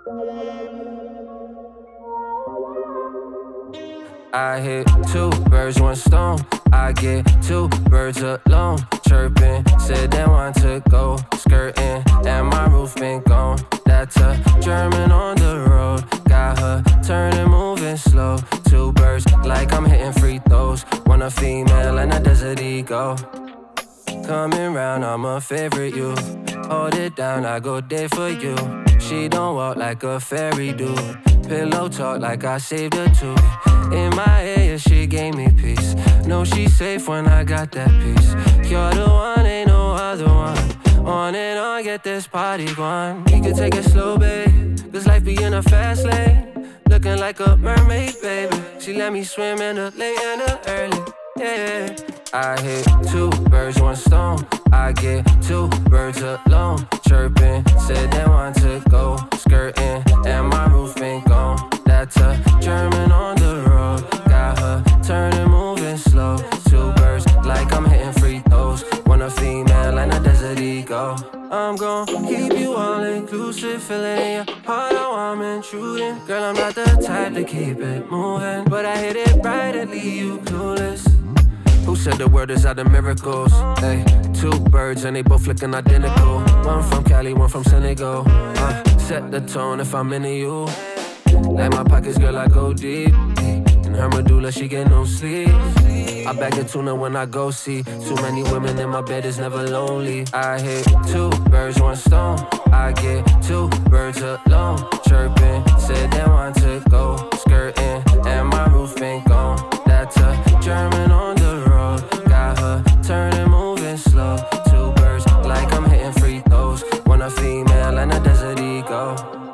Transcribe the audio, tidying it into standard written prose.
I hit two birds, one stone. I get two birds alone. Chirping, said they want to go skirting, and my roof been gone. That's a German on the road. Got her turning, moving slow. Two birds, like I'm hitting free throws. One a female and a desert eagle. Coming round, I'm a favorite you. Hold it down, I go day for you. She don't walk like a fairy do. Pillow talk like I saved her too. In my head, yeah, she gave me peace. Know she's safe when I got that peace. You're the one, ain't no other one. On and on, get this party going. We could take it slow, babe, cause life be in a fast lane. Looking like a mermaid, baby. She let me swim in the late and the early. Yeah, I hit two birds, one stone. I get two birds alone. Chirping, said they want to go skirting, and my roof been gone. That's a German on the road. Got her turning, moving slow. Two birds, like I'm hitting free throws. One a female and a desert eagle. I'm gon' keep you all inclusive. Feeling in your heart, oh, I'm intruding. Girl, I'm not the type to keep it moving, but I hit it right and leave you clueless. Who said the world is out of miracles? Hey, two birds and they both looking identical. One from Cali, one from Senegal. Set the tone if I'm into you. Like my pockets, girl, I go deep. In her medulla, she get no sleep. I bag the tuna when I go see. Too many women in my bed, is never lonely. I hit two birds, one stone. I get two birds alone. Chirping, said they want to go skirting, and my roof been gone. That's a German on the road. Got her turning, moving slow. Two birds, like I'm hitting free throws. One a female and a desert eagle.